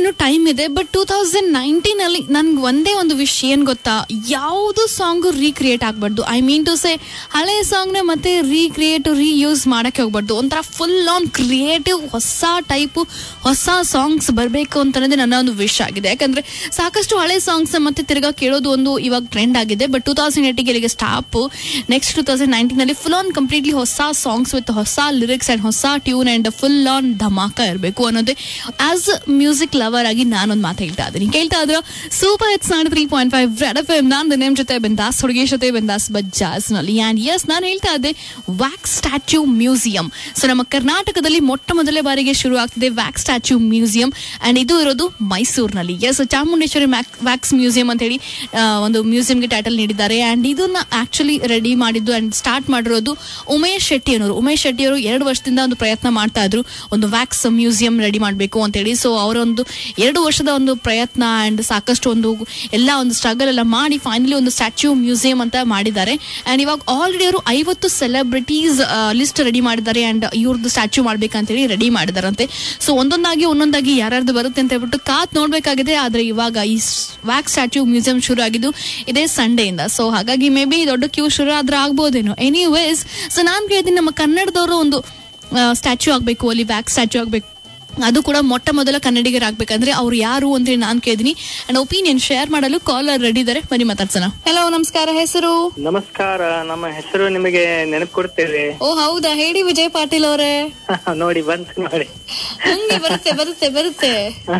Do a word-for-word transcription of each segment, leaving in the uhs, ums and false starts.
ಇನ್ನು ಟೈಮ್ ಇದೆ. But two thousand nineteen ಅಲ್ಲಿ ನನ್ಗೆ ಒಂದೇ ಒಂದು ವಿಷಯ ಏನ್ ಗೊತ್ತಾ, ಯಾವುದು ಸಾಂಗ್ ರೀಕ್ರಿಯೇಟ್ ಆಗ್ಬಾರ್ದು. ಐ ಮೀನ್ ಟು ಸೇ ಹಳೆ ಸಾಂಗ್ ನ ಮತ್ತೆ ರೀಕ್ರಿಯೇಟ್ ರೀಯೂಸ್ ಮಾಡಕ್ಕೆ ಹೋಗ್ಬಾರ್ದು. ಒಂಥರ ಫುಲ್ ಆನ್ ಕ್ರಿಯೇಟಿವ್ ಹೊಸ ಟೈಪ್ ಹೊಸ ಸಾಂಗ್ಸ್ ಬರಬೇಕು ಅಂತನದೇ ನನ್ನ ಒಂದು ವಿಶ್ ಆಗಿದೆ. ಯಾಕಂದ್ರೆ ಸಾಕಷ್ಟು ಹಳೆ ಸಾಂಗ್ಸ್ ಮತ್ತೆ ತಿರ್ಗಾ ಕೇಳೋದು ಒಂದು ಇವಾಗ ಟ್ರೆಂಡ್ ಆಗಿದೆ. ಬಟ್ ಟೂ ತೌಸಂಡ್ ಏಟಿಗೆ ಇಲ್ಲಿಗೆ stop. Next two thousand nineteen ಅಲ್ಲಿ ಫುಲ್ ಆನ್ ಕಂಪ್ಲೀಟ್ಲಿ ಹೊಸ ಸಾಂಗ್ಸ್ ವಿತ್ ಹೊಸ ಲಿರಿಕ್ಸ್ ಅಂಡ್ ಹೊಸ ಟ್ಯೂನ್ ಅಂಡ್ ಫುಲ್ ಆನ್ ಧಮಾಕ ಇರಬೇಕು ಅನ್ನೋದೇ ಆಸ್ ಮ್ಯೂಸಿಕ್ ಲವರ್ ಆಗಿ ನಾನೊಂದು ಮಾತು ಹೇಳ್ತಾ ಇದ್ದೀನಿ. ಕೇಳ್ತಾ ಇದ್ರ ಸೂಪರ್ ಹಿಟ್ಸ್ ನಾನ್ three point five red F M. ನಾನು ನಿಮ್ ಜೊತೆ ಬಿಂದಾಸ್ ಹುಡುಗಿ ಜೊತೆ ಬಿಂದಾಸ್ ಬಜಾಸ್ ನಲ್ಲಿ. ಅಂಡ್ ಎಸ್, ನಾನು ಹೇಳ್ತಾ ಇದ್ದೆ ವ್ಯಾಕ್ಸ್ ಸ್ಟ್ಯಾಚ್ಯೂ ಮ್ಯೂಸಿಯಂ. ಸೊ ನಮ್ಮ ಕರ್ನಾಟಕದಲ್ಲಿ ಮೊಟ್ಟ ಮೊದಲೇ ಬಾರಿಗೆ ಶುರು ಆಗ್ತಿದೆ ವ್ಯಾಕ್ಸ್ ಸ್ಟ್ಯಾಚ್ಯೂ ಮ್ಯೂಸಿಯಂ. ಅಂಡ್ ಇದು ಇರೋದು ಮೈಸೂರಿನಲ್ಲಿ. ಎಸ್, ಚಾಮುಂಡೇಶ್ವರಿ ವ್ಯಾಕ್ಸ್ ಮ್ಯೂಸಿಯಂ ಅಂತ ಹೇಳಿ ಒಂದು ಮ್ಯೂಸಿಯಂಗೆ ಟೈಟಲ್ ನೀಡಿದ್ದಾರೆ. ಅಂಡ್ ಇದನ್ನ ಆಕ್ಚುಲಿ ರೆಡಿ ಮಾಡಿದ್ದು ಅಂಡ್ ಸ್ಟಾರ್ಟ್ ಮಾಡಿರೋದು ಉಮೇಶ್ ಶೆಟ್ಟಿ ಅನ್ನೋರು. ಉಮೇಶ್ ಶೆಟ್ಟಿ ಅವರು ಎರಡು ವರ್ಷದಿಂದ ಒಂದು ಪ್ರಯತ್ನ ಮಾಡ್ತಾ ಇದ್ರು ಒಂದು ವ್ಯಾಕ್ಸ್ ಮ್ಯೂಸಿಯಂ ರೆಡಿ ಮಾಡಬೇಕು ಅಂತ ಹೇಳಿ. ಸೊ ಅವರೊಂದು ಎರಡು ವರ್ಷದ ಒಂದು ಪ್ರಯತ್ನ ಅಂಡ್ ಸಾಕಷ್ಟು ಒಂದು ಎಲ್ಲ ಒಂದು ಸ್ಟ್ರಗಲ್ ಎಲ್ಲ ಮಾಡಿ ಫೈನಲಿ ಒಂದು ಸ್ಟ್ಯಾಚ್ಯೂ ಮ್ಯೂಸಿಯಂ ಅಂತ ಮಾಡಿದ್ದಾರೆ. ಅಂಡ್ ಇವಾಗ ಆಲ್ರೆಡಿ ಅವರು ಐವತ್ತು ಸೆಲೆಬ್ರಿಟೀಸ್ ಲಿಸ್ಟ್ ರೆಡಿ ಮಾಡಿದ್ದಾರೆ ಅಂಡ್ ಇವ್ರದ್ದು ಸ್ಟ್ಯಾಚ್ಯೂ ಮಾಡ್ಬೇಕಂತ ಹೇಳಿ ರೆಡಿ ಮಾಡಿದಾರಂತೆ. ಸೊ ಒಂದೊಂದಾಗಿ ಒಂದೊಂದಾಗಿ ಯಾರ್ಯಾರ್ದು ಬರುತ್ತೆ ಅಂತ ಹೇಳ್ಬಿಟ್ಟು ಕಾತ್ ನೋಡ್ಬೇಕಾಗಿದೆ. ಆದ್ರೆ ಇವಾಗ ಈ ವ್ಯಾಕ್ಸ್ ಸ್ಟ್ಯಾಚ್ಯೂ ಮ್ಯೂಸಿಯಂ ಶುರು ಆಗಿದ್ದು ಇದೇ ಸಂಡೇಯಿಂದ. ಸೊ ಹಾಗಾಗಿ ಮೇ ಬಿ ದೊಡ್ಡ ಕ್ಯೂ ಶುರು ಆದ್ರೆ ಆಗ್ಬೋದೇನೋ. ಎನಿವೇಸ್, ಸೊ ನಾನ್ ಕೇಳಿದ್ದೀನಿ ನಮ್ಮ ಕನ್ನಡದವರು ಒಂದು ಸ್ಟ್ಯಾಚ್ಯೂ ಆಗ್ಬೇಕು, ಅಲ್ಲಿ ವ್ಯಾಕ್ಸ್ ಸ್ಟ್ಯಾಚ್ಯೂ ಆಗ್ಬೇಕು, ಅದು ಕೂಡ ಮೊಟ್ಟ ಮೊದಲ ಕನ್ನಡಿಗರಾಗಬೇಕಂದ್ರೆ ಅವ್ರು ಯಾರು ಅಂತ ನಾನು ಕೇಳಿದೀನಿ. ಅಂಡ್ ಒಪಿನಿಯನ್ ಶೇರ್ ಮಾಡಲು ಕಾಲರ್ ರೆಡಿ ಇದ್ದಾರೆ, ಬನ್ನಿ ಮಾತಾಡ್ಸೋಣ. ಹಲೋ, ನಮಸ್ಕಾರ. ಹೆಸರು? ನಮಸ್ಕಾರ, ನಮ್ಮ ಹೆಸರು ನಿಮಗೆ ನೆನಪು ಕೊಡ್ತೇವೆ. ಓ ಹೌದಾ, ಹೇಳಿ ವಿಜಯ್ ಪಾಟೀಲ್ ಅವರೇ. ನೋಡಿ ಬಂತು ನೋಡಿ, ಹಂಗೆ ಬರುತ್ತೆ ಬರುತ್ತೆ ಬರುತ್ತೆ.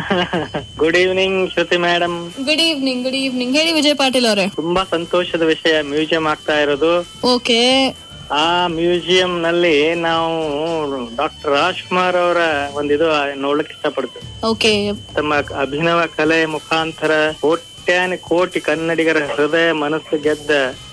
Good evening Shruti madam. Good evening good evening ಹೇಳಿ ವಿಜಯ್ ಪಾಟೀಲ್ ಅವರೇ. ತುಂಬಾ ಸಂತೋಷದ ವಿಷಯ, ಮ್ಯೂಸಿಯಂ ಆಗ್ತಾ ಇರೋದು. ಓಕೆ, ಆ ಮ್ಯೂಸಿಯಂ ನಲ್ಲಿ ನಾವು ಡಾಕ್ಟರ್ ರಾಜ್ಕುಮಾರ್ ಅವರ ಒಂದಿದು ನೋಡ್ಲಿಕ್ಕೆ ಇಷ್ಟಪಡ್ತೇವೆ. ಓಕೆ, ತಮ್ಮ ಅಭಿನವ ಕಲೆ ಮುಖಾಂತರ ಕೋಟ್ಯಾನಿ ಕೋಟಿ ಕನ್ನಡಿಗರ ಹೃದಯ ಮನಸ್ಸು ಗೆದ್ದ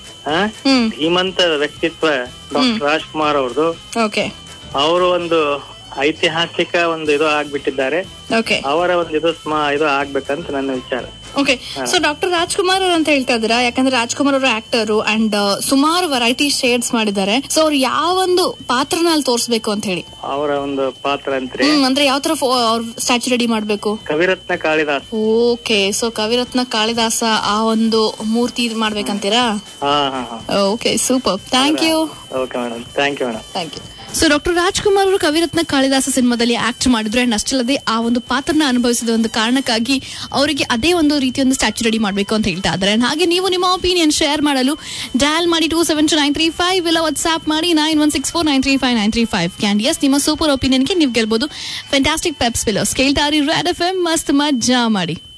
ಧೀಮಂತ ವ್ಯಕ್ತಿತ್ವ ಡಾಕ್ಟರ್ ರಾಜ್ಕುಮಾರ್ ಅವ್ರದ್ದು. ಓಕೆ, ಅವರು ಒಂದು ಐತಿಹಾಸಿಕ ಒಂದು ಇದು ಆಗ್ಬಿಟ್ಟಿದ್ದಾರೆ. ಓಕೆ, ಅವರ ಒಂದು ಇದು ಇದು ಆಗ್ಬೇಕಂತ ನನ್ನ ವಿಚಾರ. ಓಕೆ, ಸೊ ಡಾಕ್ಟರ್ ರಾಜ್ಕುಮಾರ್ ಅವ್ರು ಅಂತ ಹೇಳ್ತಾ ಇದ್ದೀರಾ, ಯಾಕಂದ್ರೆ ರಾಜ್ಕುಮಾರ್ ಅವರು ಆಕ್ಟರ್ ಅಂಡ್ ಸುಮಾರು ವೆರೈಟಿ ಶೇಡ್ಸ್ ಮಾಡಿದ್ದಾರೆ. ಸೊ ಅವ್ರು ಯಾವೊಂದು ಪಾತ್ರನ ಅಲ್ಲಿ ತೋರಿಸಬೇಕು ಅಂತ ಹೇಳಿ ಅವರ ಒಂದು ಪಾತ್ರ ಅಂದ್ರೆ ಅಂದ್ರೆ ಯಾವ ತರ ಅವ್ರ ಸ್ಟ್ಯಾಚ್ಯೂ ರೆಡಿ ಮಾಡ್ಬೇಕು? ಕವಿರತ್ನ ಕಾಳಿದಾಸ. ಓಕೆ, ಸೊ ಕವಿರತ್ನ ಕಾಳಿದಾಸ ಆ ಒಂದು ಮೂರ್ತಿ ಮಾಡ್ಬೇಕಂತೀರಾ? Okay, super, thank you. Okay madam, thank you madam. Thank you. So doctor Rajkumar ಅವರು ಕವಿರತ್ನ ಕಾಳಿದಾಸ ಸಿನಿಮಾದಲ್ಲಿ ಆಕ್ಟ್ ಮಾಡಿದ್ರು ಅಂಡ್ ಅಷ್ಟಲ್ಲದೆ ಆ ಒಂದು ಪಾತ್ರನ ಅನುಭವಿಸಿದ ಒಂದು ಕಾರಣಕ್ಕಾಗಿ ಅವರಿಗೆ ಅದೇ ಒಂದು ರೀತಿಯೊಂದು ಸ್ಟ್ಯಾಚ್ಯೂ ರೆಡಿ ಮಾಡಬೇಕು ಅಂತ ಹೇಳ್ತಾ ಇದ್ದಾರೆ. ಹಾಗೆ ನೀವು ನಿಮ್ಮ ಒಪಿನಿಯನ್ ಶೇರ್ ಮಾಡಲು ಡಯಲ್ ಮಾಡಿ two seven two nine three five ಇಲ್ಲ ವಾಟ್ಸ್ಆಪ್ ಮಾಡಿ nine one six four nine three five nine three five. ಕ್ಯಾನ್ ಎಸ್, ನಿಮ್ಮ ಸೂಪರ್ ಒಪಿನಿಯನ್ಗೆ ನೀವು ಗೆಲ್ಬಹುದು ಫ್ಯಾಂಟಾಸ್ಟಿಕ್ ಪೆಪ್ಸ್ ಪಿಲ್ಲರ್ಸ್. ಕೇಳ್ತಾರಿ ರೆಡ್ ಎಫ್ ಎಂ, ಮಸ್ತ್ ಮಜ್ಜಾ ಮಾಡಿ.